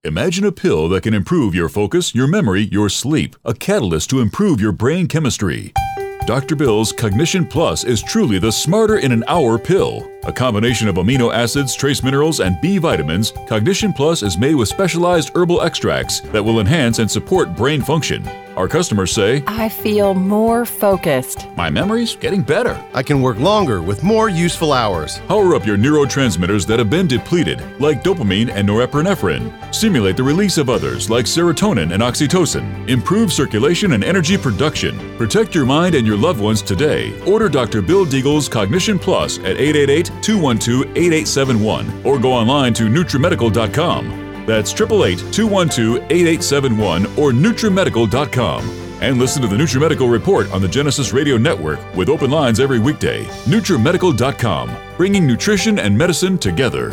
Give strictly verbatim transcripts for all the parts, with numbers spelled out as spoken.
Imagine a pill that can improve your focus, your memory, your sleep, a catalyst to improve your brain chemistry. Doctor Bill's Cognition Plus is truly the smarter in an hour pill. A combination of amino acids, trace minerals, and B vitamins, Cognition Plus is made with specialized herbal extracts that will enhance and support brain function. Our customers say, I feel more focused. My memory's getting better. I can work longer with more useful hours. Power up your neurotransmitters that have been depleted, like dopamine and norepinephrine. Stimulate the release of others, like serotonin and oxytocin. Improve circulation and energy production. Protect your mind and your loved ones today. Order Doctor Bill Deagle's Cognition Plus at eight eight eight, two one two, eight eight seven one or go online to NutriMedical dot com. That's eight eight eight, two one two, eight eight seven one or NutriMedical dot com. And listen to the NutriMedical Report on the Genesis Radio Network with open lines every weekday. NutriMedical dot com, bringing nutrition and medicine together.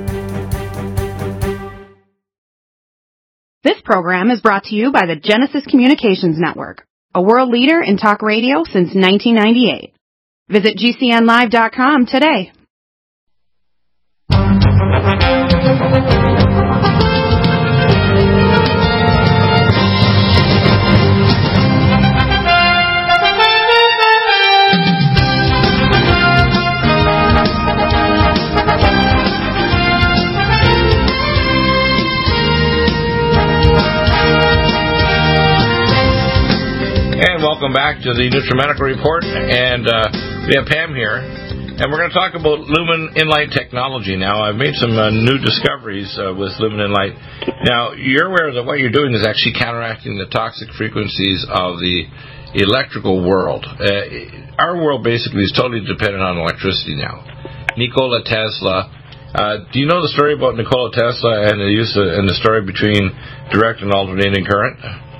This program is brought to you by the Genesis Communications Network, a world leader in talk radio since nineteen ninety-eight. Visit G C N live dot com today. Welcome back to the NutriMedical Report, and uh, we have Pam here, and we're going to talk about Lumen Enlight technology now. I've made some uh, new discoveries uh, with Lumen Enlight. Now, you're aware that what you're doing is actually counteracting the toxic frequencies of the electrical world. Uh, our world basically is totally dependent on electricity now. Nikola Tesla. Uh, do you know the story about Nikola Tesla and the use of, and the story between direct and alternating current?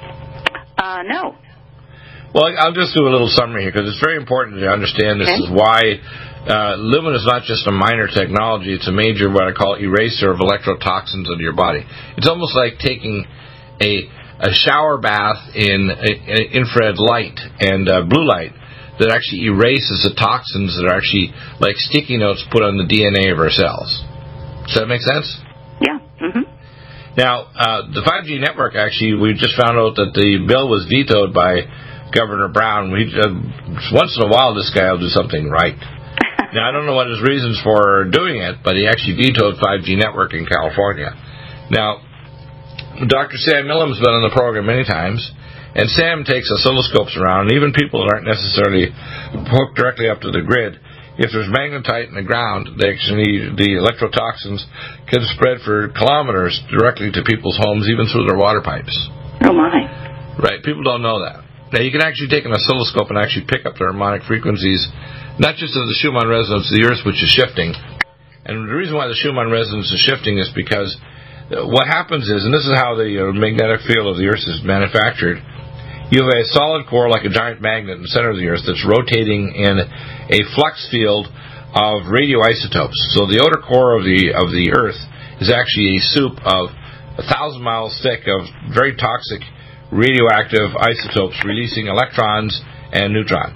Uh, no. Well, I'll just do a little summary here because it's very important to understand this Okay. is why uh, Lumen is not just a minor technology. It's a major, what I call, eraser of electrotoxins into your body. It's almost like taking a a shower bath in a, a infrared light and uh, blue light that actually erases the toxins that are actually like sticky notes put on the D N A of our cells. Does that make sense? Yeah. Mm-hmm. Now, uh, the five G network, actually, we just found out that the bill was vetoed by Governor Brown. We, uh, once in a while, this guy will do something right. Now, I don't know what his reasons for doing it, but he actually vetoed five G network in California. Now, Doctor Sam Millam's been on the program many times, and Sam takes oscilloscopes around, and even people that aren't necessarily hooked directly up to the grid, if there's magnetite in the ground, they actually, the electrotoxins can spread for kilometers directly to people's homes, even through their water pipes. Oh, my. Right, people don't know that. Now, you can actually take an oscilloscope and actually pick up the harmonic frequencies, not just of the Schumann resonance of the Earth, which is shifting. And the reason why the Schumann resonance is shifting is because what happens is, and this is how the uh, magnetic field of the Earth is manufactured, you have a solid core like a giant magnet in the center of the Earth that's rotating in a flux field of radioisotopes. So the outer core of the of the Earth is actually a soup of a thousand miles thick of very toxic radioactive isotopes releasing electrons and neutrons.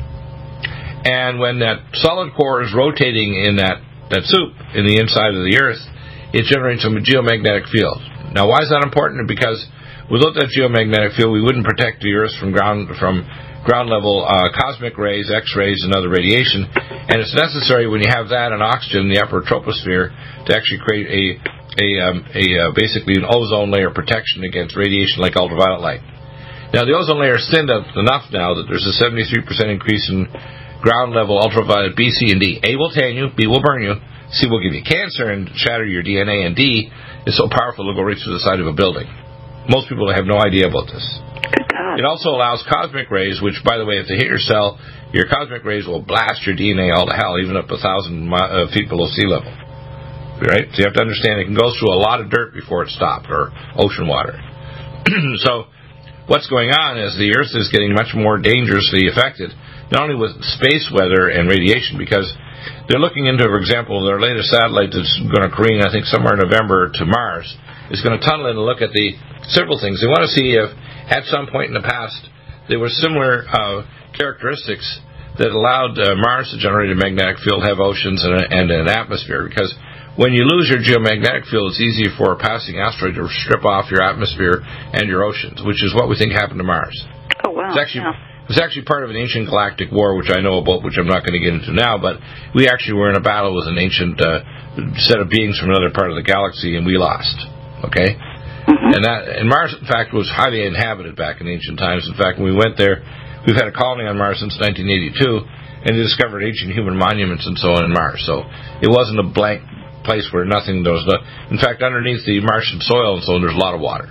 And when that solid core is rotating in that, that soup in the inside of the Earth, it generates a geomagnetic field. Now, why is that important? Because without that geomagnetic field, we wouldn't protect the Earth from ground from ground level uh, cosmic rays, X-rays, and other radiation. And it's necessary when you have that and oxygen in the upper troposphere to actually create a a, um, a uh, basically an ozone layer protection against radiation like ultraviolet light. Now, the ozone layer is thinned enough now that there's a seventy-three percent increase in ground level ultraviolet B, C, and D. A will tan you, B will burn you, C will give you cancer and shatter your D N A, and D is so powerful it'll go right through the side of a building. Most people have no idea about this. It also allows cosmic rays, which, by the way, if they hit your cell, your cosmic rays will blast your D N A all to hell, even up a thousand uh, feet below sea level. Right? So you have to understand it can go through a lot of dirt before it stopped, or ocean water. So what's going on is the Earth is getting much more dangerously affected, not only with space weather and radiation, because they're looking into, for example, their latest satellite that's going to careen, I think, somewhere in November to Mars, is going to tunnel in and look at the several things. They want to see if, at some point in the past, there were similar uh, characteristics that allowed uh, Mars to generate a magnetic field, have oceans, and, a, and an atmosphere, because when you lose your geomagnetic field, it's easy for a passing asteroid to strip off your atmosphere and your oceans, which is what we think happened to Mars. Oh, wow. It's actually, yeah. it was actually part of an ancient galactic war, which I know about, which I'm not going to get into now, but we actually were in a battle with an ancient uh, set of beings from another part of the galaxy, and we lost. Okay? Mm-hmm. And that, and Mars, in fact, was highly inhabited back in ancient times. In fact, when we went there, we've had a colony on Mars since nineteen eighty-two, and they discovered ancient human monuments and so on in Mars. So it wasn't a blank place where nothing, there was no, in fact, underneath the Martian soil and so on, there's a lot of water.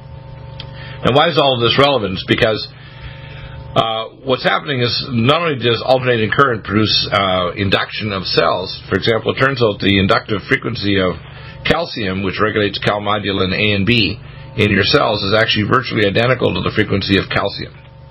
And why is all of this relevant? It's because uh, what's happening is not only does alternating current produce uh, induction of cells, for example, it turns out the inductive frequency of calcium, which regulates calmodulin A and B in your cells, is actually virtually identical to the frequency of calcium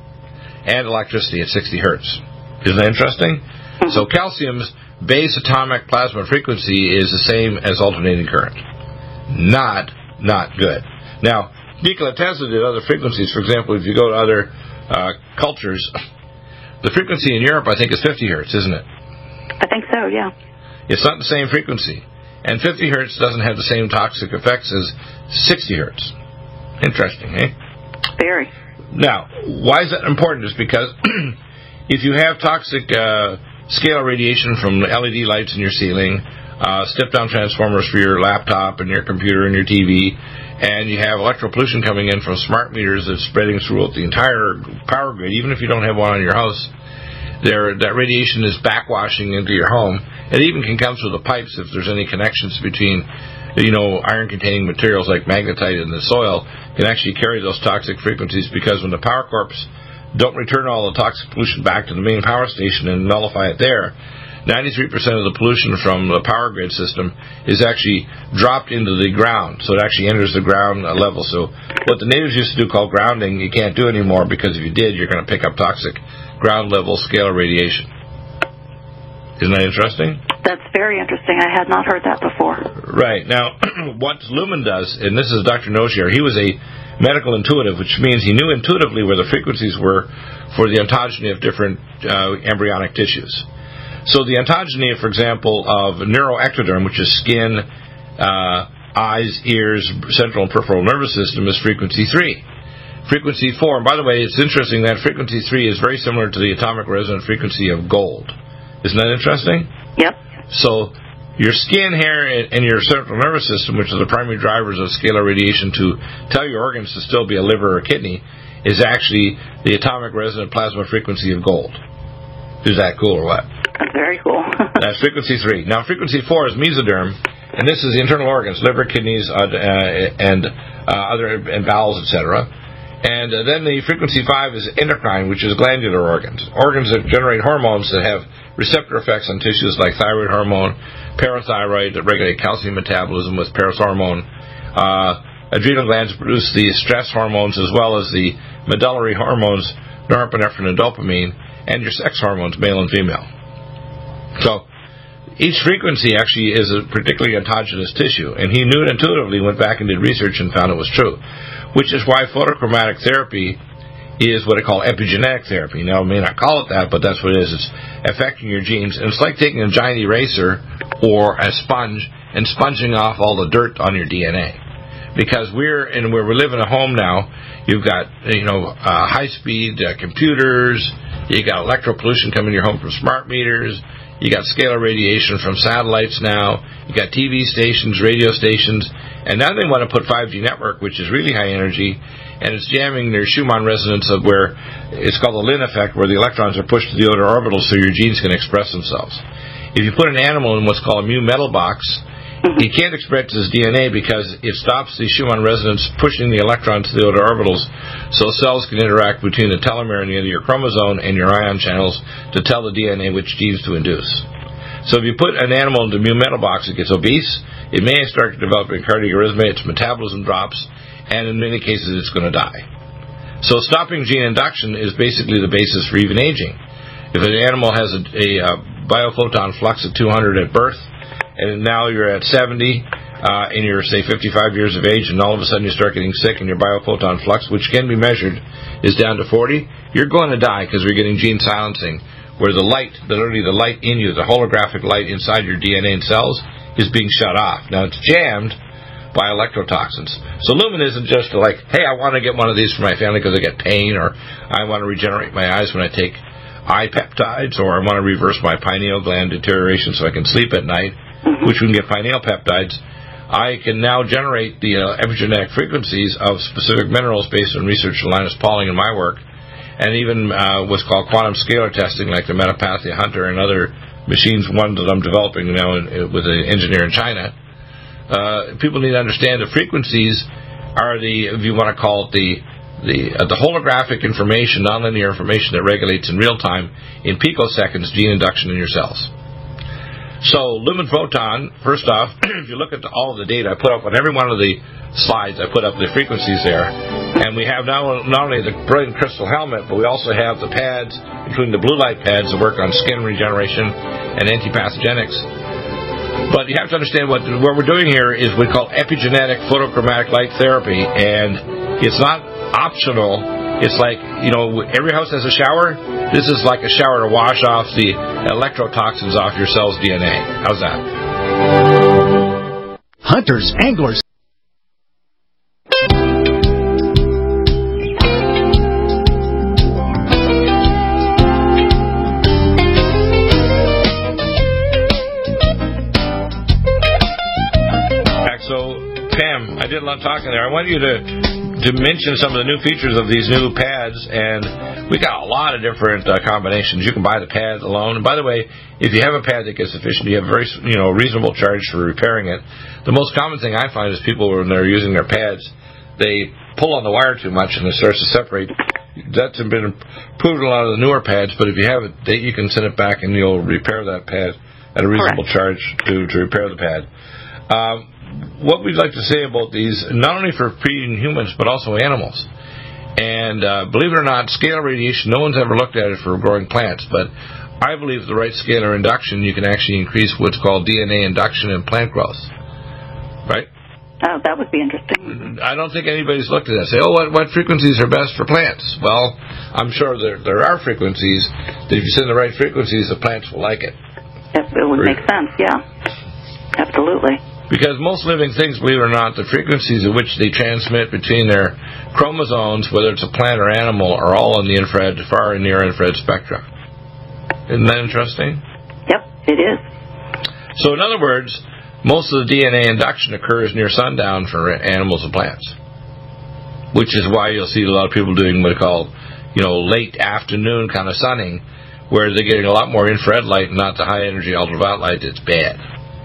and electricity at sixty hertz. Isn't that interesting? Mm-hmm. So calcium's base atomic plasma frequency is the same as alternating current. Not, not good. Now, Nikola Tesla did other frequencies. For example, if you go to other uh, cultures, the frequency in Europe, I think, is fifty hertz, isn't it? I think so, yeah. It's not the same frequency. And fifty hertz doesn't have the same toxic effects as sixty hertz. Interesting, eh? Very. Now, why is that important? Is because if you have toxic uh, scalar radiation from L E D lights in your ceiling, uh, step-down transformers for your laptop and your computer and your T V, and you have electro pollution coming in from smart meters that's spreading throughout the entire power grid, even if you don't have one in your house, there, that radiation is backwashing into your home. It even can come through the pipes if there's any connections between, you know, iron-containing materials like magnetite in the soil can actually carry those toxic frequencies, because when the power corps don't return all the toxic pollution back to the main power station and nullify it there, ninety-three percent of the pollution from the power grid system is actually dropped into the ground. So it actually enters the ground level. So what the natives used to do called grounding, you can't do anymore, because if you did, you're going to pick up toxic ground level scalar radiation. Isn't that interesting? That's very interesting. I had not heard that before. Right. Now, what Lumen does, and this is Doctor Nozier, he was a medical intuitive, which means he knew intuitively where the frequencies were for the ontogeny of different uh, embryonic tissues. So the ontogeny, for example, of neuroectoderm, which is skin, uh, eyes, ears, central and peripheral nervous system, is frequency three. Frequency four, and by the way, it's interesting that frequency three is very similar to the atomic resonant frequency of gold. Isn't that interesting? Yep. So your skin, hair, and your central nervous system, which are the primary drivers of scalar radiation to tell your organs to still be a liver or a kidney, is actually the atomic resonant plasma frequency of gold. Is that cool or what? That's very cool. That's frequency three. Now, frequency four is mesoderm, and this is the internal organs, liver, kidneys, uh, uh, and uh, other and bowels, et cetera. And uh, then the frequency five is endocrine, which is glandular organs, organs that generate hormones that have receptor effects on tissues like thyroid hormone, parathyroid that regulate calcium metabolism with parathormone. Uh, adrenal glands produce the stress hormones as well as the medullary hormones, norepinephrine and dopamine, and your sex hormones, male and female. So each frequency actually is a particularly autogenous tissue, and he knew it intuitively, went back and did research and found it was true, which is why photochromatic therapy is what I call epigenetic therapy. Now, I may not call it that, but that's what it is. It's affecting your genes, and it's like taking a giant eraser or a sponge and sponging off all the dirt on your D N A. Because we're and where we live in a home now, you've got, you know, uh, high-speed uh, computers, you got electro-pollution coming to your home from smart meters, you got scalar radiation from satellites now, you got T V stations, radio stations, and now they want to put five G network, which is really high energy, and it's jamming their Schumann resonance of where it's called the Lin effect, where the electrons are pushed to the outer orbitals so your genes can express themselves. If you put an animal in what's called a mu metal box, he can't express his D N A because it stops the Schumann resonance pushing the electrons to the outer orbitals, so cells can interact between the telomere and the end of your chromosome and your ion channels to tell the D N A which genes to induce. So if you put an animal into a mu metal box, it gets obese, it may start to develop a cardiac arrhythmia, its metabolism drops, and in many cases it's going to die. So stopping gene induction is basically the basis for even aging. If an animal has a, a, a biophoton flux of two hundred at birth, and now you're at seventy, uh, and you're, say, fifty-five years of age, and all of a sudden you start getting sick and your biophoton flux, which can be measured, is down to forty, you're going to die because we're getting gene silencing, where the light, literally the light in you, the holographic light inside your D N A and cells, is being shut off. Now, it's jammed by electrotoxins. So lumen isn't just like, hey, I want to get one of these for my family because I get pain, or I want to regenerate my eyes when I take eye peptides, or I want to reverse my pineal gland deterioration so I can sleep at night, mm-hmm. which we can get pineal peptides. I can now generate the uh, epigenetic frequencies of specific minerals based on research of Linus Pauling in my work, and even uh, what's called quantum scalar testing, like the Metapathia Hunter and other machines, one that I'm developing now in, with an engineer in China. Uh, people need to understand the frequencies are the, if you want to call it the the uh, the holographic information, nonlinear information that regulates in real time in picoseconds gene induction in your cells. So lumen photon, first off, if you look at the, all of the data I put up on every one of the slides, I put up the frequencies there, and we have now not only the brilliant crystal helmet, but we also have the pads, including the blue light pads that work on skin regeneration and antipathogenics. But you have to understand what what we're doing here is what we call epigenetic photochromatic light therapy, and it's not optional. It's like, you know, every house has a shower. This is like a shower to wash off the electrotoxins off your cell's D N A. How's that? Hunters, anglers. I did a lot of talking there. I want you to to mention some of the new features of these new pads, and we got a lot of different uh, combinations. You can buy the pad alone. And by the way, if you have a pad that gets sufficient, you have a very you know reasonable charge for repairing it. The most common thing I find is people when they're using their pads, they pull on the wire too much and it starts to separate. That's been proven in a lot of the newer pads, but if you have it, you can send it back and you'll repair that pad at a reasonable Correct. charge to, to repair the pad. Um, what we'd like to say about these, not only for feeding humans, but also animals. And uh, believe it or not, scalar radiation, no one's ever looked at it for growing plants, but I believe with the right scalar induction, you can actually increase what's called D N A induction in plant growth. Right? Oh, that would be interesting. I don't think anybody's looked at that. Say, oh, what, what frequencies are best for plants? Well, I'm sure there there are frequencies that if you send the right frequencies, the plants will like it. It, it would make sense, yeah. Absolutely. Because most living things, believe it or not, the frequencies at which they transmit between their chromosomes, whether it's a plant or animal, are all in the infrared, far and near infrared spectra. Isn't that interesting? Yep, it is. So in other words, most of the D N A induction occurs near sundown for animals and plants, which is why you'll see a lot of people doing what they call, you know, late afternoon kind of sunning, where they're getting a lot more infrared light and not the high energy ultraviolet light that's bad.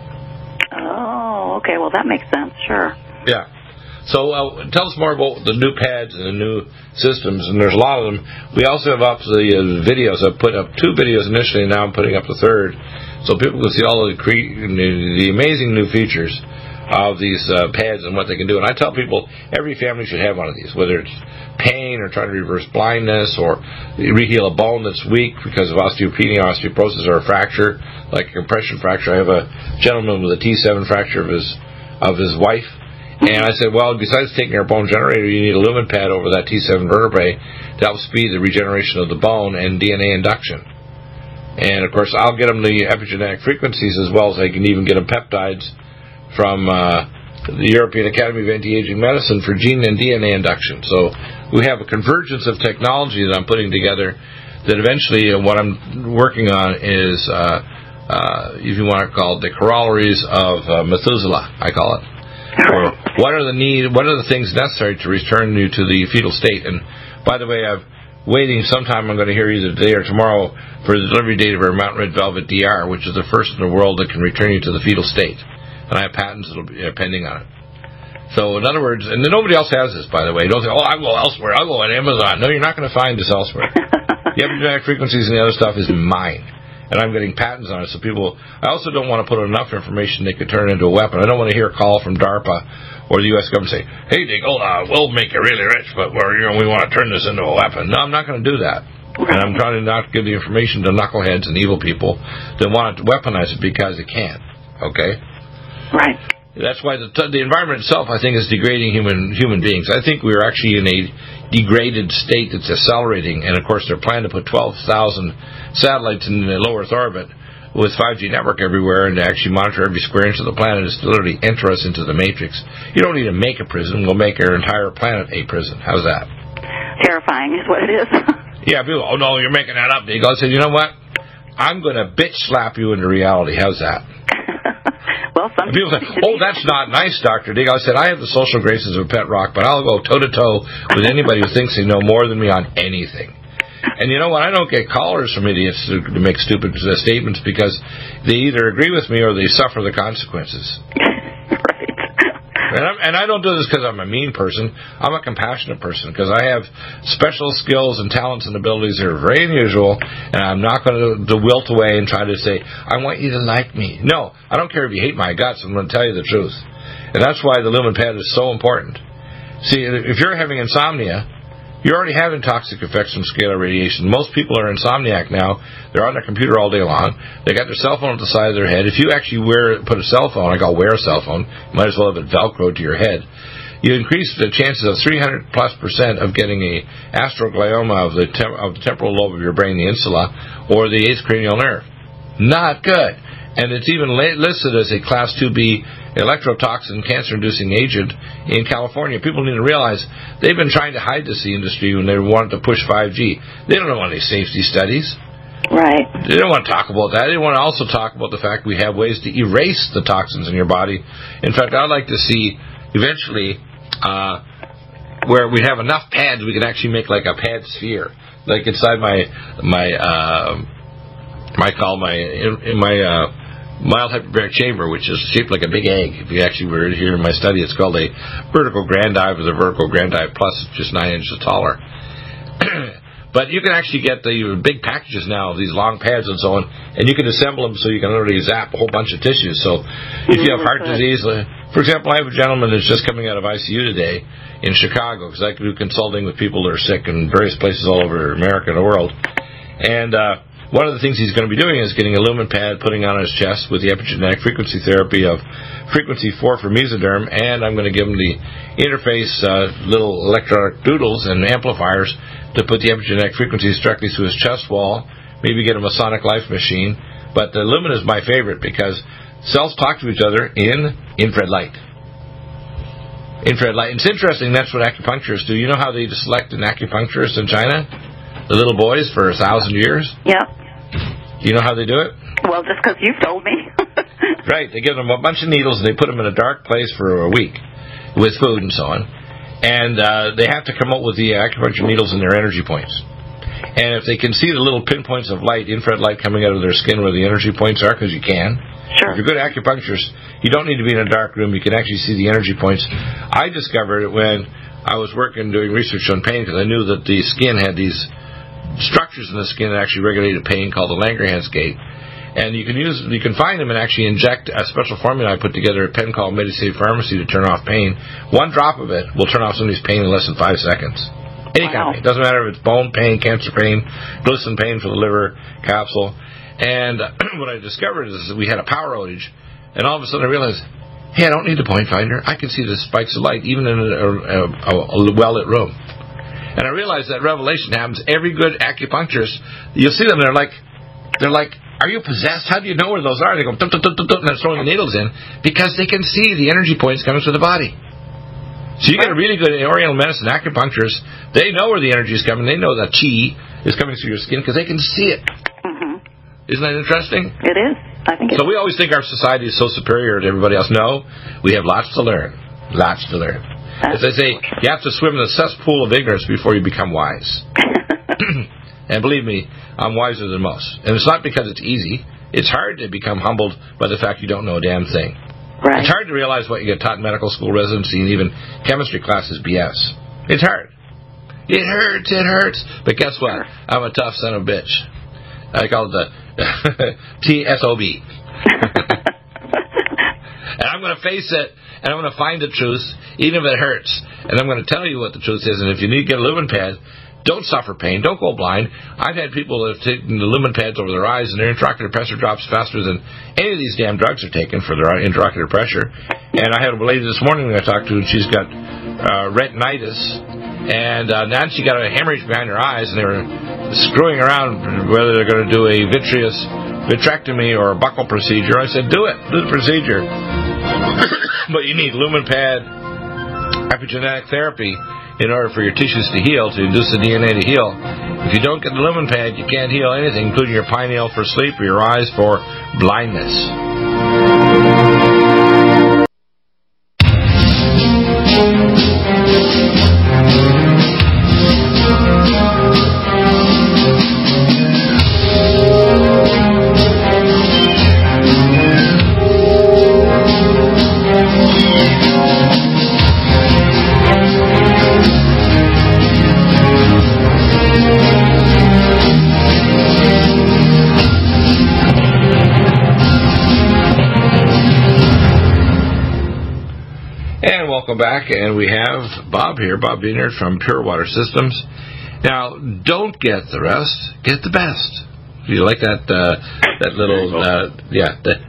Oh, okay. Well, that makes sense. Sure. Yeah. So uh, tell us more about the new pads and the new systems, and there's a lot of them. We also have up the uh, videos. I've put up two videos initially, and now I'm putting up the third, so people can see all of the, cre- the amazing new features of these uh, pads and what they can do. And I tell people every family should have one of these, whether it's pain or trying to reverse blindness or reheal a bone that's weak because of osteopenia, osteoporosis, or a fracture, like a compression fracture. I have a gentleman with a T seven fracture of his of his wife. And I said, well, besides taking our bone generator, you need a lumen pad over that T seven vertebrae to help speed the regeneration of the bone and D N A induction. And, of course, I'll get them the epigenetic frequencies as well as I can even get them peptides from uh, the European Academy of Anti-Aging Medicine for gene and D N A induction. So we have a convergence of technology that I'm putting together that eventually uh, what I'm working on is, uh, uh, if you want to call it, the corollaries of uh, Methuselah, I call it. Or what are the need? What are the things necessary to return you to the fetal state? And by the way, I'm waiting. Sometime I'm going to hear either today or tomorrow for the delivery date of our Mountain Red Velvet D R, which is the first in the world that can return you to the fetal state. And I have patents that will be uh, pending on it. So in other words, and nobody else has this, by the way. Don't say, oh, I'll go elsewhere. I'll go on Amazon. No, you're not going to find this elsewhere. The epigenetic frequencies and the other stuff is mine. And I'm getting patents on it, so people... I also don't want to put enough information they could turn into a weapon. I don't want to hear a call from DARPA or the U S government say, hey, Diggle, uh, we'll make you really rich, but we're, you know, we want to turn this into a weapon. No, I'm not going to do that. And I'm trying to not give the information to knuckleheads and evil people that want to weaponize it because they can. Okay? Right. That's why the, the environment itself, I think, is degrading human human beings. I think we're actually in a degraded state that's accelerating, and of course they're planning to put twelve thousand satellites in the low Earth orbit with five G network everywhere and to actually monitor every square inch of the planet is to literally enter us into the matrix. You don't need to make a prison. We'll make our entire planet a prison. How's that? Terrifying is what it is. Yeah, people, oh, no, you're making that up. They go, I said, you know what? I'm going to bitch slap you into reality. How's that? Well, some and people say, oh, that's not nice, Doctor Dig. I said, I have the social graces of a pet rock, but I'll go toe-to-toe with anybody who thinks they know more than me on anything. And you know what? I don't get callers from idiots to, to make stupid uh, statements because they either agree with me or they suffer the consequences. Right. And, I'm, and I don't do this because I'm a mean person. I'm a compassionate person because I have special skills and talents and abilities that are very unusual, and I'm not going to, to wilt away and try to say, I want you to like me. No, I don't care if you hate my guts. I'm going to tell you the truth. And that's why the lumen pad is so important. See, if you're having insomnia, you're already having toxic effects from scalar radiation. Most people are insomniac now. They're on their computer all day long. They got their cell phone at the side of their head. If you actually wear, put a cell phone, I call wear a cell phone, you might as well have it velcroed to your head. You increase the chances of three hundred plus percent of getting a astroglioma of the, tem- of the temporal lobe of your brain, the insula, or the eighth cranial nerve. Not good. And it's even listed as a class two B electrotoxin cancer-inducing agent in California. People need to realize they've been trying to hide this, the industry, when they wanted to push five G. They don't know any safety studies. Right. They don't want to talk about that. They want to also talk about the fact we have ways to erase the toxins in your body. In fact, I'd like to see eventually uh, where we have enough pads we can actually make like a pad sphere, like inside my my uh, my call my in, in my. Uh, mild hyperbaric chamber, which is shaped like a big egg. If you actually were here in my study, it's called a vertical grandive with a vertical grandive plus, just nine inches taller. But you can actually get the big packages now of these long pads and so on, and you can assemble them so you can literally zap a whole bunch of tissues. So if you have heart disease, for example, I have a gentleman that's just coming out of I C U today in Chicago, because I do consulting with people that are sick in various places all over America and the world. And uh one of the things he's going to be doing is getting a lumen pad, putting on his chest with the epigenetic frequency therapy of frequency four for mesoderm, and I'm going to give him the interface uh, little electronic doodles and amplifiers to put the epigenetic frequencies directly through his chest wall, maybe get him a sonic life machine. But the lumen is my favorite because cells talk to each other in infrared light. Infrared light. It's interesting, that's what acupuncturists do. You know how they select an acupuncturist in China? The little boys for a thousand years? Yep. Do you know how they do it? Well, just because you've told me. Right. They give them a bunch of needles and they put them in a dark place for a week with food and so on. And uh, they have to come up with the acupuncture needles and their energy points. And if they can see the little pinpoints of light, infrared light coming out of their skin where the energy points are, because you can. Sure. If you're good acupuncturist, you don't need to be in a dark room. You can actually see the energy points. I discovered it when I was working doing research on pain because I knew that the skin had these structures in the skin that actually regulated pain called the Langerhans gate, and you can use you can find them and actually inject a special formula I put together at a pen called Medisave Pharmacy to turn off pain. One drop of it will turn off somebody's pain in less than five seconds. Any wow. kind of pain. It doesn't matter if it's bone pain, cancer pain, glycerin pain for the liver capsule. And what I discovered is that we had a power outage, and all of a sudden I realized, hey, I don't need the point finder. I can see the spikes of light even in a, a, a, a well-lit room. And I realized that revelation happens. Every good acupuncturist, you'll see them, they're like, they're like, are you possessed? How do you know where those are? They go, dum, dum, dum, dum, dum, and they're throwing the needles in because they can see the energy points coming through the body. So you get a really good Oriental medicine acupuncturist. They know where the energy is coming. They know that chi is coming through your skin because they can see it. Mm-hmm. Isn't that interesting? It is. I think. So we always think our society is so superior to everybody else. No, we have lots to learn. Lots to learn. As they say, you have to swim in the cesspool of ignorance before you become wise. And believe me, I'm wiser than most. And it's not because it's easy. It's hard to become humbled by the fact you don't know a damn thing. Right. It's hard to realize what you get taught in medical school residency and even chemistry class is B S. It's hard. It hurts, it hurts. But guess what? I'm a tough son of a bitch. I call it the T S O B. And I'm going to face it, and I'm going to find the truth, even if it hurts. And I'm going to tell you what the truth is. And if you need to get a lumen pad, don't suffer pain. Don't go blind. I've had people that have taken the lumen pads over their eyes, and their intraocular pressure drops faster than any of these damn drugs are taken for their intraocular pressure. And I had a lady this morning I talked to, and she's got uh, retinitis. And uh, now she got a hemorrhage behind her eyes, and they were screwing around whether they're going to do a vitreous vitrectomy or a buccal procedure, I said, do it. Do the procedure. But you need lumen pad epigenetic therapy in order for your tissues to heal, to induce the D N A to heal. If you don't get the lumen pad, you can't heal anything, including your pineal for sleep or your eyes for blindness. Welcome back, and we have Bob here, Bob Dienert from Pure Water Systems. Now, don't get the rest, get the best. Do you like that? Uh, that little, uh, yeah. The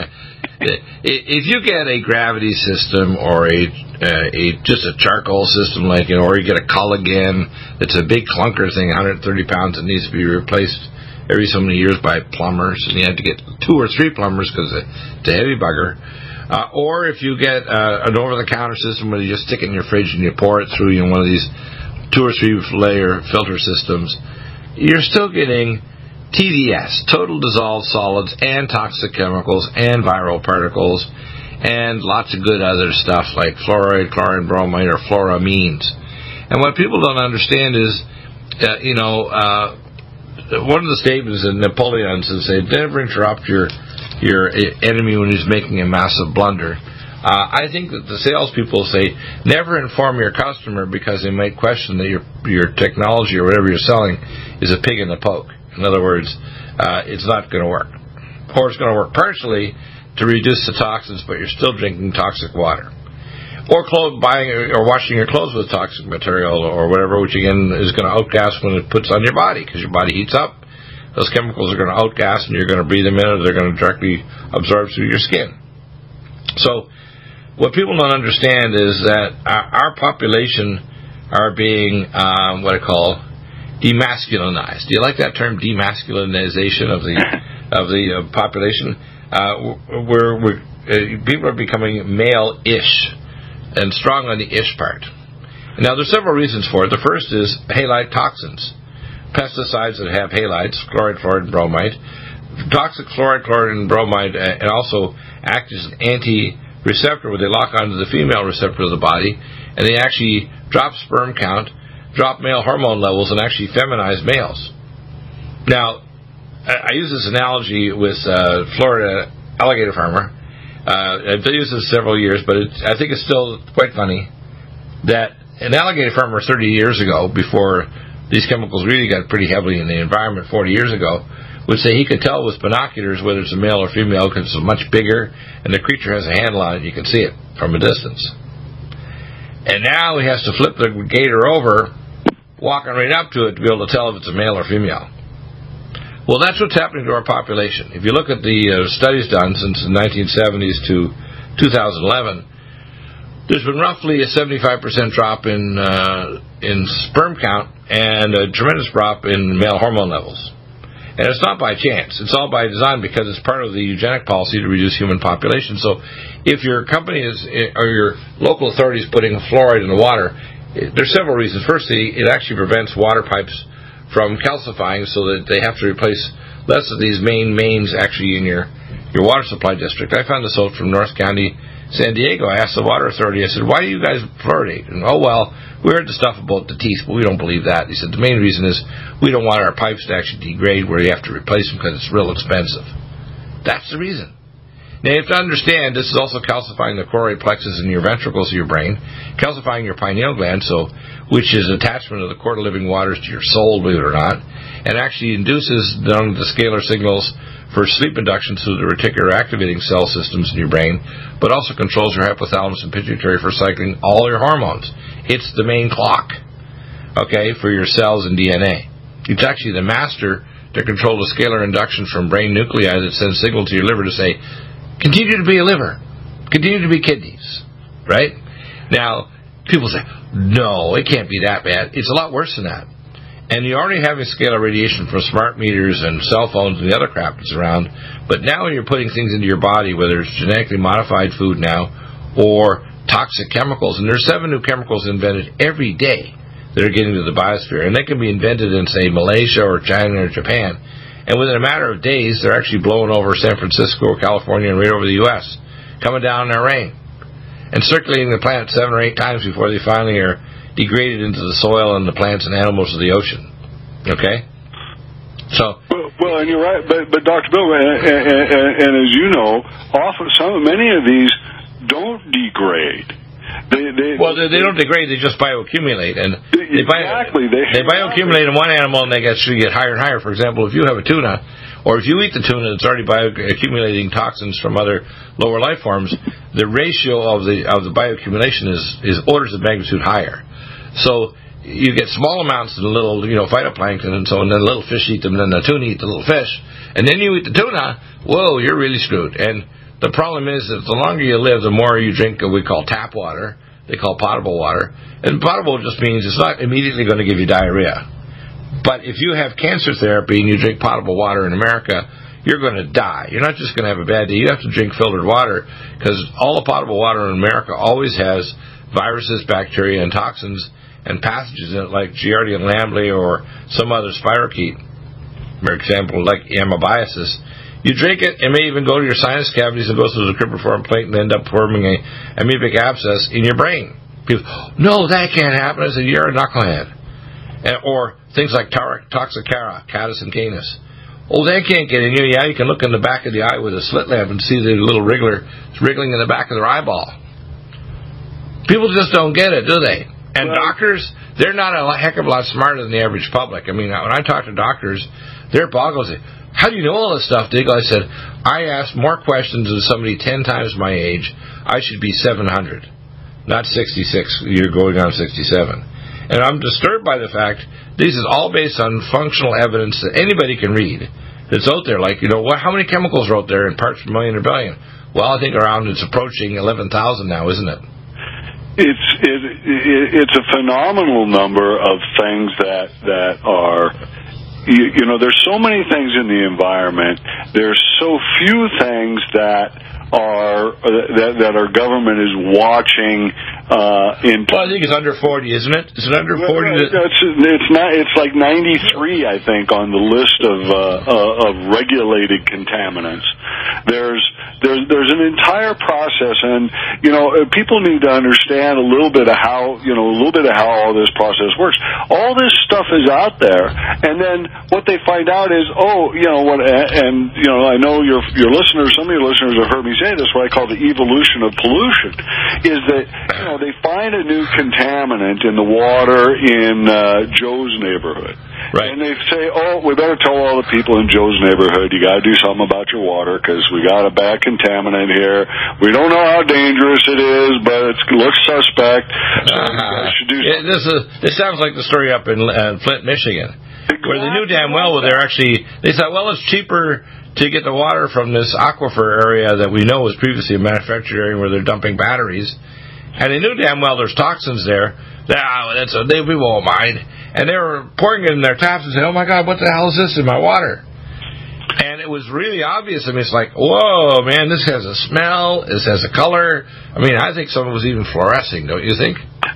if you get a gravity system or a, uh, a just a charcoal system, like, you know, or you get a Culligan, that's a big clunker thing, one hundred thirty pounds, that needs to be replaced every so many years by plumbers, and you have to get two or three plumbers because it's a heavy bugger. Uh, or if you get uh, an over-the-counter system where you just stick it in your fridge and you pour it through, you know, one of these two or three-layer filter systems, you're still getting T D S, total dissolved solids, and toxic chemicals, and viral particles, and lots of good other stuff like fluoride, chlorine, bromide, or fluoramines. And what people don't understand is, uh, you know, uh, one of the statements in Napoleon says, never interrupt your your enemy when he's making a massive blunder. Uh, I think that the salespeople say, never inform your customer because they might question that your your technology or whatever you're selling is a pig in the poke. In other words, uh, it's not going to work. Or it's going to work partially to reduce the toxins, but you're still drinking toxic water. Or clothes, buying or washing your clothes with toxic material or whatever, which again is going to outgas when it puts on your body because your body heats up. Those chemicals are going to outgas, and you're going to breathe them in, or they're going to directly absorb through your skin. So, what people don't understand is that our, our population are being um, what I call demasculinized. Do you like that term, demasculinization of the of the uh, population? Uh, we're, we're uh, people are becoming male-ish and strong on the ish part. Now, there's several reasons for it. The first is halide toxins. Pesticides that have halides, chloride, fluoride, and bromide. Toxic chloride, chloride, and bromide uh, and also act as an anti-receptor where they lock onto the female receptor of the body, and they actually drop sperm count, drop male hormone levels, and actually feminize males. Now, I, I use this analogy with uh, Florida alligator farmer. Uh, I've used this several years, but it, I think it's still quite funny that an alligator farmer thirty years ago, before these chemicals really got pretty heavily in the environment forty years ago, would say he could tell with binoculars whether it's a male or female because it's much bigger and the creature has a handle on it. You can see it from a distance. And now he has to flip the gator over, walking right up to it to be able to tell if it's a male or female. Well, that's what's happening to our population. If you look at the uh, studies done since the nineteen seventies to two thousand eleven, there's been roughly a seventy-five percent drop in uh, in sperm count and a tremendous drop in male hormone levels. And it's not by chance. It's all by design because it's part of the eugenic policy to reduce human population. So if your company is, or your local authority is putting fluoride in the water, there's several reasons. Firstly, it actually prevents water pipes from calcifying so that they have to replace less of these main mains actually in your, your water supply district. I found this out from North County, San Diego. I asked the water authority, I said, why do you guys fluoridate? And, oh, well, we heard the stuff about the teeth, but we don't believe that. He said, the main reason is we don't want our pipes to actually degrade where you have to replace them because it's real expensive. That's the reason. Now, you have to understand, this is also calcifying the choroid plexus in your ventricles of your brain, calcifying your pineal gland, so which is attachment of the core living waters to your soul, believe it or not, and actually induces down the scalar signals for sleep induction through the reticular activating cell systems in your brain, but also controls your hypothalamus and pituitary for cycling all your hormones. It's the main clock, okay, for your cells and D N A. It's actually the master to control the scalar induction from brain nuclei that sends signal to your liver to say, continue to be a liver, continue to be kidneys, right? Now, people say, no, it can't be that bad. It's a lot worse than that. And you already have a scalar radiation from smart meters and cell phones and the other crap that's around. But now when you're putting things into your body, whether it's genetically modified food now or toxic chemicals, and there's seven new chemicals invented every day that are getting to the biosphere, and they can be invented in, say, Malaysia or China or Japan, and within a matter of days, they're actually blowing over San Francisco or California and right over the U S, coming down in their rain, and circulating the planet seven or eight times before they finally are degraded into the soil and the plants and animals of the ocean. Okay? So... Well, well and you're right, but, but Doctor Bill, and, and, and, and as you know, often some, many of these don't degrade. They, they, well, they, they don't degrade; they just bioaccumulate, and they, exactly. bio, they, they bioaccumulate in one animal, and they actually get higher and higher. For example, if you have a tuna, or if you eat the tuna, it's already bioaccumulating toxins from other lower life forms. The ratio of the of the bioaccumulation is is orders of magnitude higher. So you get small amounts of the little, you know, phytoplankton and so on, and then the little fish eat them, and then the tuna eat the little fish, and then you eat the tuna. Whoa, you're really screwed. And the problem is that the longer you live, the more you drink what we call tap water. They call potable water. And potable just means it's not immediately going to give you diarrhea. But if you have cancer therapy and you drink potable water in America, you're going to die. You're not just going to have a bad day. You have to drink filtered water because all the potable water in America always has viruses, bacteria, and toxins and pathogens in it like Giardia lamblia or some other spirochete. For example, like amoebiasis. You drink it, it may even go to your sinus cavities and go through the cribriform plate and end up forming a amoebic abscess in your brain. People, no, that can't happen. I said, you're a knucklehead. And, or things like Toxicara, Catus and Canis. Oh, that can't get in you. Yeah, you can look in the back of the eye with a slit lamp and see the little wriggler wriggling in the back of their eyeball. People just don't get it, do they? And right. Doctors, they're not a heck of a lot smarter than the average public. I mean, when I talk to doctors, they're boggled. How do you know all this stuff, Diggle? I said, I asked more questions than somebody ten times my age. I should be seven hundred, not sixty-six. You're going on sixty-seven. And I'm disturbed by the fact this is all based on functional evidence that anybody can read that's out there. Like, you know, what? How many chemicals are out there in parts per million or billion? Well, I think around it's approaching eleven thousand now, isn't it? It's it, it, it's a phenomenal number of things that that are. You, you know, there's so many things in the environment. There's so few things that are that, that our government is watching. Uh, in well, I think it's under forty, isn't it? Is it under forty? It's, it's not. It's like ninety-three, I think, on the list of uh, uh, of regulated contaminants. There's there's there's an entire process, and you know, people need to understand a little bit of how you know a little bit of how all this process works. All this stuff is out there, and then what they find out is, oh, you know what? And you know, I know your your listeners, some of your listeners have heard me say this. What I call the evolution of pollution is that you know they find a new contaminant in the water in uh, Joe's neighborhood, right? And they say, oh, we better tell all the people in Joe's neighborhood you got to do something about your water because we got a bad contaminant here. We don't know how dangerous it is, but it looks suspect. So uh-huh. you guys should do something. Yeah, this is this sounds like the story up in uh, Flint, Michigan. Exactly. Where they knew damn well where they're actually, they thought, well, it's cheaper to get the water from this aquifer area that we know was previously a manufactured area where they're dumping batteries. And they knew damn well there's toxins there. Ah, that's a, they, we won't mind. And they were pouring it in their taps and saying, oh, my God, what the hell is this in my water? And it was really obvious. I mean, it's like, whoa, man, this has a smell. This has a color. I mean, I think some of it was even fluorescing, don't you think?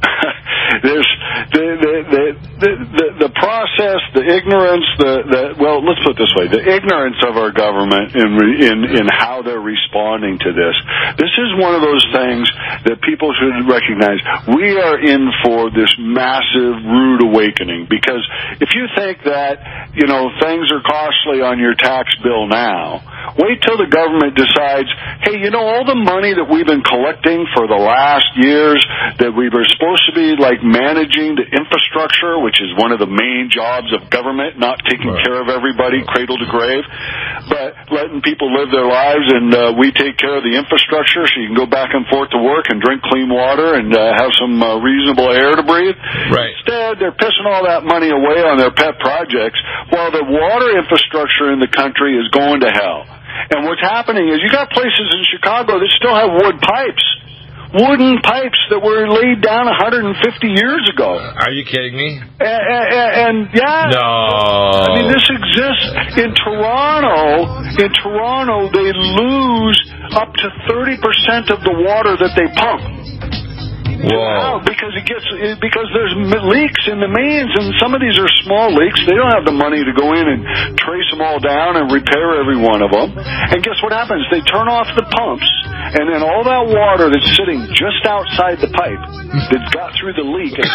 There's the the, the the the the process, the ignorance, the, the well, let's put it this way: the ignorance of our government in in in how they're responding to this. This is one of those things that people should recognize. We are in for this massive rude awakening because if you think that you know things are costly on your tax bill now, wait till the government decides, hey, you know, all the money that we've been collecting for the last years that we were supposed to be like managing the infrastructure, which is one of the main jobs of government, not taking right. care of everybody cradle to grave, but letting people live their lives, and uh, we take care of the infrastructure so you can go back and forth to work and drink clean water and uh, have some uh, reasonable air to breathe. Right. Instead, they're pissing all that money away on their pet projects while the water infrastructure in the country is going to hell. And what's happening is you got places in Chicago that still have wood pipes. wooden pipes that were laid down one hundred fifty years ago. Are you kidding me? And, and, and yeah, no. I mean, this exists in Toronto. In Toronto, they lose up to thirty percent of the water that they pump. Whoa. Because it gets because there's leaks in the mains, and some of these are small leaks. They don't have the money to go in and trace them all down and repair every one of them. And guess what happens? They turn off the pumps, and then all that water that's sitting just outside the pipe that got through the leak. And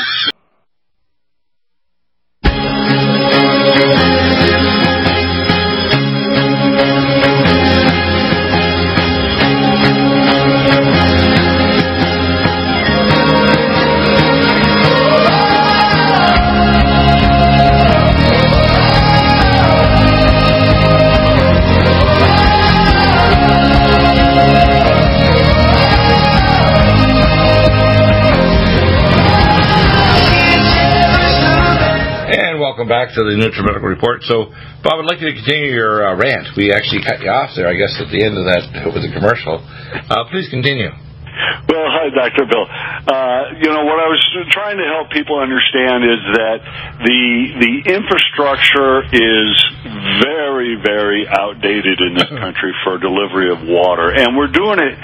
welcome back to the NutriMedical Report. So, Bob, I'd like you to continue your uh, rant. We actually cut you off there, I guess, at the end of that with the commercial. Uh, please continue. Well, hi, Doctor Bill. Uh, you know, what I was trying to help people understand is that the the infrastructure is very, very outdated in this country for delivery of water. And we're doing it,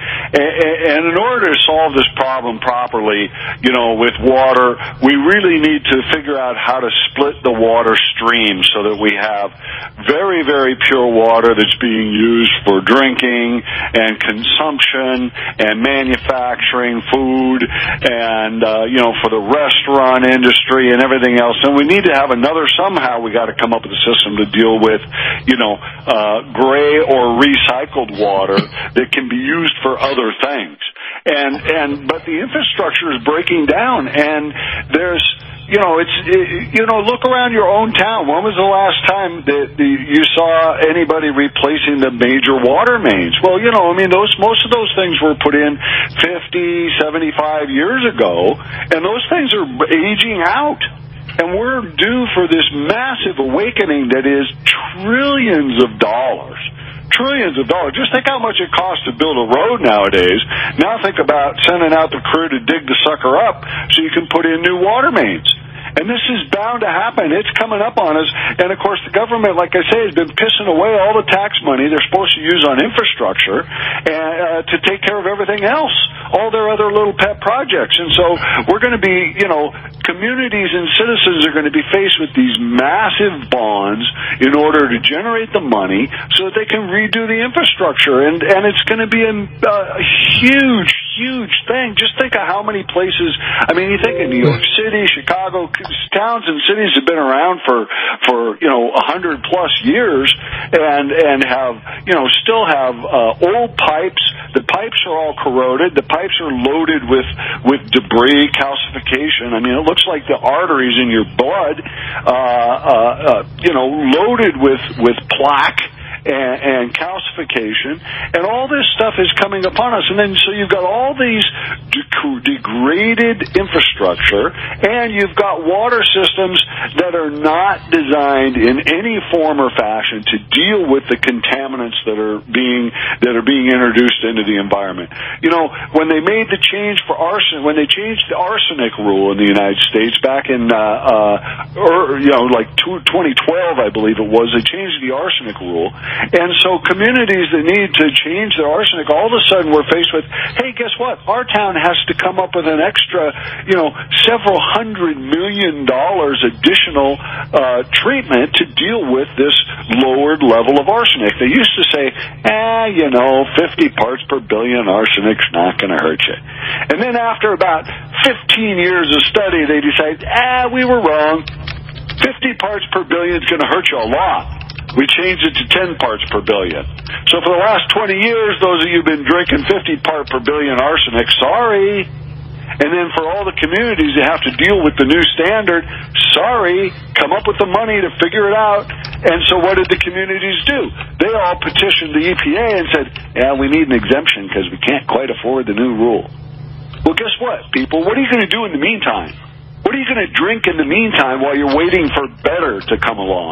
and in order to solve this problem properly, you know, with water, we really need to figure out how to split the water stream so that we have very, very pure water that's being used for drinking and consumption and manufacturing food and, uh, you know, for the restaurant industry and everything else. And we need to have another, somehow we got to come up with a system to deal with, you know, uh, gray or recycled water that can be used for other things. And, and, but the infrastructure is breaking down, and there's, you know, it's, it, you know, look around your own town. When was the last time that the, you saw anybody replacing the major water mains? Well, you know, I mean, those, most of those things were put in fifty, seventy-five years ago, and those things are aging out. And we're due for this massive awakening that is trillions of dollars. Trillions of dollars. Just think how much it costs to build a road nowadays. Now think about sending out the crew to dig the sucker up so you can put in new water mains. And this is bound to happen. It's coming up on us. And, of course, the government, like I say, has been pissing away all the tax money they're supposed to use on infrastructure and, uh, to take care of everything else, all their other little pet projects. And so we're going to be, you know, communities and citizens are going to be faced with these massive bonds in order to generate the money so that they can redo the infrastructure. And, and it's going to be a, uh, a huge, huge thing. Just think of how many places, I mean, you think of New York City, Chicago, towns and cities have been around for, for you know, a hundred plus years and, and have, you know, still have uh, old pipes. The pipes are all corroded. The pipes are loaded with, with debris, calcification. I mean, it looks like the arteries in your blood, uh, uh, uh, you know, loaded with, with plaque. And, and calcification, and all this stuff is coming upon us. And then so you've got all these de- degraded infrastructure, and you've got water systems that are not designed in any form or fashion to deal with the contaminants that are being that are being introduced into the environment. You know, when they made the change for arson, when they changed the arsenic rule in the United States back in, uh, uh, or you know, like twenty twelve, I believe it was, they changed the arsenic rule. And so communities that need to change their arsenic, all of a sudden we're faced with, hey, guess what? Our town has to come up with an extra, you know, several hundred million dollars additional uh, treatment to deal with this lowered level of arsenic. They used to say, ah, you know, fifty parts per billion arsenic's not going to hurt you. And then after about fifteen years of study, they decide, ah, we were wrong. fifty parts per billion is going to hurt you a lot. We changed it to ten parts per billion. So for the last twenty years, those of you who've been drinking fifty part per billion arsenic, sorry. And then for all the communities that have to deal with the new standard, sorry, come up with the money to figure it out. And so what did the communities do? They all petitioned the E P A and said, yeah, we need an exemption because we can't quite afford the new rule. Well, guess what, people? What are you going to do in the meantime? What are you going to drink in the meantime while you're waiting for better to come along?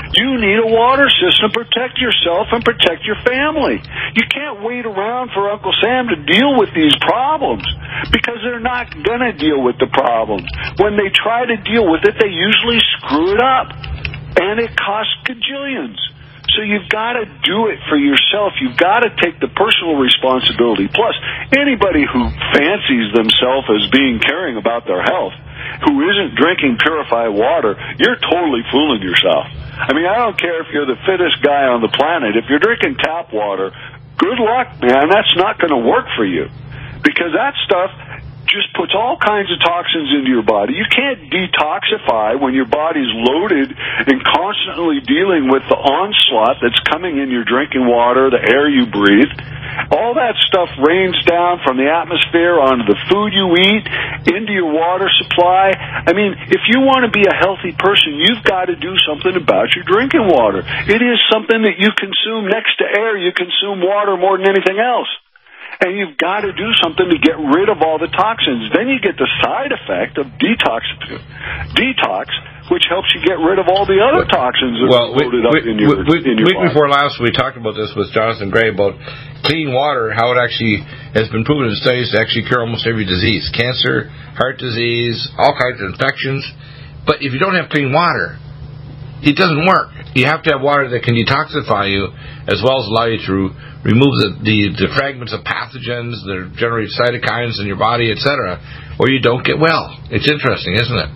You need a water system to protect yourself and protect your family. You can't wait around for Uncle Sam to deal with these problems because they're not going to deal with the problems. When they try to deal with it, they usually screw it up, and it costs gajillions. So you've got to do it for yourself. You've got to take the personal responsibility. Plus, anybody who fancies themselves as being caring about their health, who isn't drinking purified water, you're totally fooling yourself. I mean, I don't care if you're the fittest guy on the planet. If you're drinking tap water, good luck, man. That's not going to work for you because that stuff just puts all kinds of toxins into your body. You can't detoxify when your body's loaded and constantly dealing with the onslaught that's coming in your drinking water, the air you breathe. All that stuff rains down from the atmosphere onto the food you eat, into your water supply. I mean, if you want to be a healthy person, you've got to do something about your drinking water. It is something that you consume next to air. You consume water more than anything else. And you've got to do something to get rid of all the toxins. Then you get the side effect of detox, detox, which helps you get rid of all the other toxins that well, are loaded we, up we, in your, we, in your week body. Before last, we talked about this with Jonathan Gray about clean water, how it actually has been proven in studies to actually cure almost every disease, cancer, heart disease, all kinds of infections. But if you don't have clean water, it doesn't work. You have to have water that can detoxify you as well as allow you to remove the, the, the fragments of pathogens that generate cytokines in your body, et cetera, or you don't get well. It's interesting, isn't it?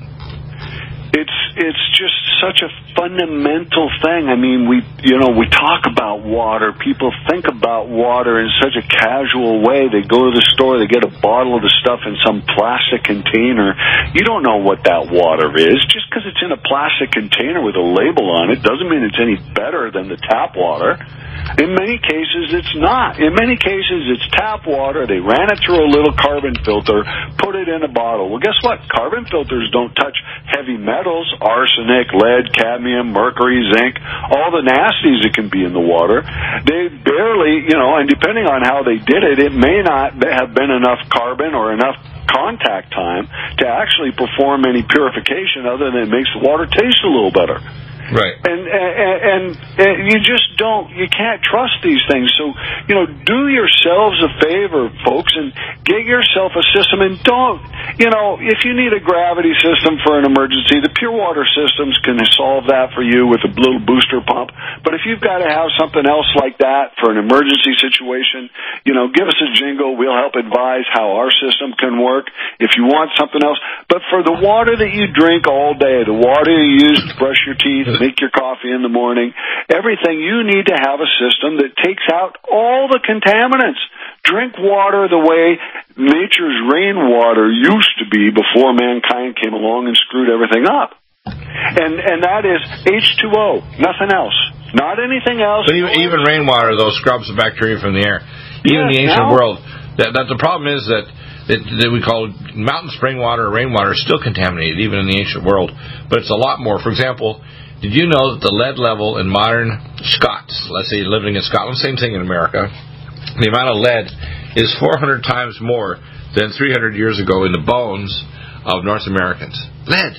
It's it's just such a fundamental thing. I mean, we you know we talk about water. People think about water in such a casual way. They go to the store, they get a bottle of the stuff in some plastic container. You don't know what that water is. Just because it's in a plastic container with a label on it doesn't mean it's any better than the tap water. In many cases, it's not. In many cases, it's tap water. They ran it through a little carbon filter, put it in a bottle. Well, guess what? Carbon filters don't touch heavy metals, arsenic, lead, cadmium, mercury, zinc, all the nasties that can be in the water. They barely, you know, and depending on how they did it, it may not have been enough carbon or enough contact time to actually perform any purification other than it makes the water taste a little better. Right. And, and and and you just don't, you can't trust these things. So, you know, do yourselves a favor, folks, and get yourself a system. And don't, you know, if you need a gravity system for an emergency, the Pure Water systems can solve that for you with a little booster pump. But if you've got to have something else like that for an emergency situation, you know, give us a jingle. We'll help advise how our system can work if you want something else. But for the water that you drink all day, the water you use to brush your teeth, make your coffee in the morning, everything, you need to have a system that takes out all the contaminants. Drink water the way nature's rainwater used to be before mankind came along and screwed everything up. And and that is H two O, nothing else. Not anything else. But even, even rainwater, though, scrubs the bacteria from the air. Even yes, in the ancient now, world, that, that the problem is that, that that we call mountain spring water or rainwater is still contaminated, even in the ancient world. But it's a lot more. For example, did you know that the lead level in modern Scots, let's say living in Scotland, same thing in America, the amount of lead is four hundred times more than three hundred years ago in the bones of North Americans. Lead.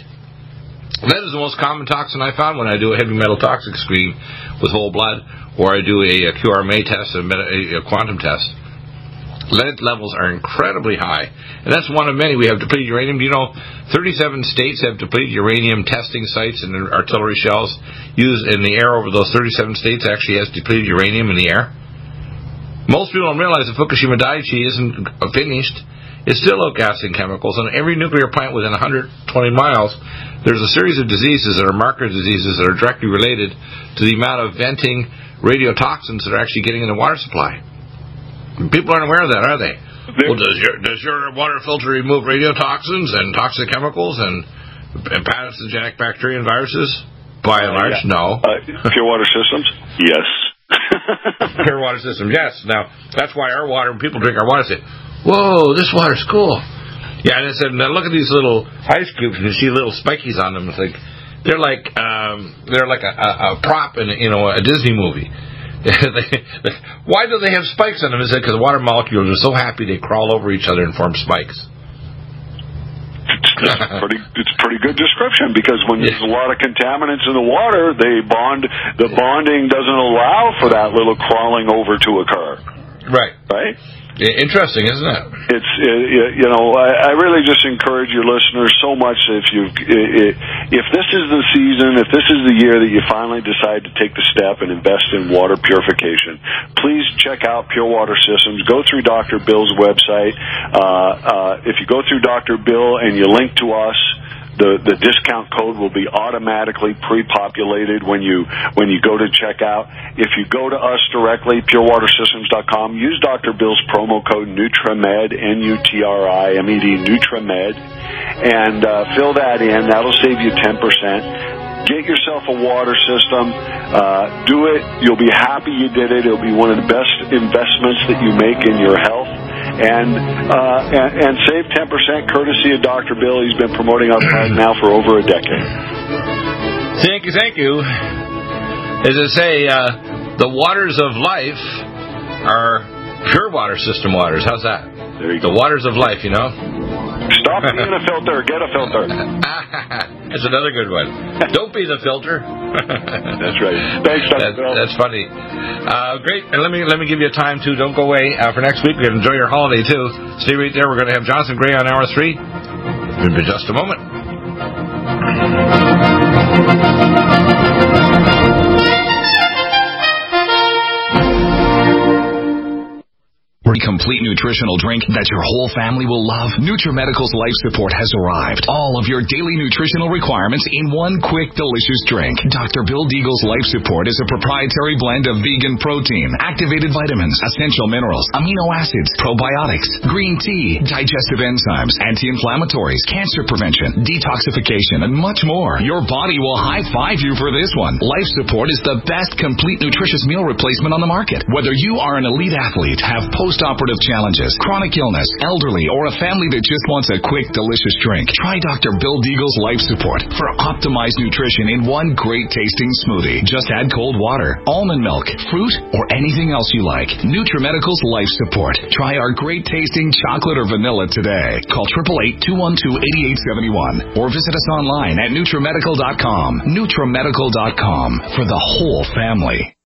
Lead is the most common toxin I found when I do a heavy metal toxic screen with whole blood, or I do a, a Q R M A test, a, a, a quantum test. Lead levels are incredibly high, and that's one of many. We have depleted uranium. Do you know thirty-seven states have depleted uranium testing sites and artillery shells used in the air over those thirty-seven states actually has depleted uranium in the air? Most people don't realize that Fukushima Daiichi isn't finished. It's still outgassing chemicals, and every nuclear plant within one hundred twenty miles, there's a series of diseases that are marker diseases that are directly related to the amount of venting radiotoxins that are actually getting in the water supply. People aren't aware of that, are they? Well, does your does your water filter remove radiotoxins and toxic chemicals and, and pathogenic bacteria and viruses? By and large, yeah. no. Uh, pure water systems? Yes. Pure water systems, yes. Now, that's why our water, when people drink our water, say, whoa, this water's cool. Yeah, and I said, now look at these little ice cubes, and you see little spikies on them. It's like, they're like um, they're like a, a, a prop in, you know, a Disney movie. Why do they have spikes on them? Is it because water molecules are so happy they crawl over each other and form spikes? it's, it's pretty it's a pretty good description, because when there's a lot of contaminants in the water, they bond the bonding doesn't allow for that little crawling over to occur. Right. Right? Interesting, isn't it? It's uh, you know I, I really just encourage your listeners so much that if you if this is the season, if this is the year that you finally decide to take the step and invest in water purification, please check out Pure Water Systems. Go through Doctor Bill's website. Uh, uh, if you go through Doctor Bill and you link to us, The, the discount code will be automatically pre-populated when you when you go to checkout. If you go to us directly, pure water systems dot com, use Doctor Bill's promo code NutriMed, N U T R I M E D, NutriMed, and uh, fill that in. That'll save you ten percent. Get yourself a water system. Uh, do it. You'll be happy you did it. It'll be one of the best investments that you make in your health. And, uh, and and save ten percent courtesy of Doctor Bill. He's been promoting our product now for over a decade. Thank you, thank you. As I say, uh, the waters of life are pure water system waters. How's that? There you the go. waters of life, you know? Stop being a filter. Get a filter. That's another good one. Don't be the filter. That's right. Thanks, Doctor That, Bill. that's funny. Uh, great. And let me let me give you a time, too. Don't go away. Uh, for next week, we're going to enjoy your holiday, too. Stay right there. We're going to have Jonathan Gray on hour three in just a moment. Complete nutritional drink that your whole family will love. NutriMedical's Life Support has arrived. All of your daily nutritional requirements in one quick, delicious drink. Doctor Bill Deagle's Life Support is a proprietary blend of vegan protein, activated vitamins, essential minerals, amino acids, probiotics, green tea, digestive enzymes, anti-inflammatories, cancer prevention, detoxification, and much more. Your body will high-five you for this one. Life Support is the best complete nutritious meal replacement on the market. Whether you are an elite athlete, have post-op operative challenges, chronic illness, elderly, or a family that just wants a quick, delicious drink, try Doctor Bill Deagle's Life Support for optimized nutrition in one great-tasting smoothie. Just add cold water, almond milk, fruit, or anything else you like. NutriMedical's Life Support. Try our great-tasting chocolate or vanilla today. Call eight eight eight, two one two, eight eight seven one or visit us online at NutriMedical dot com. NutriMedical dot com for the whole family.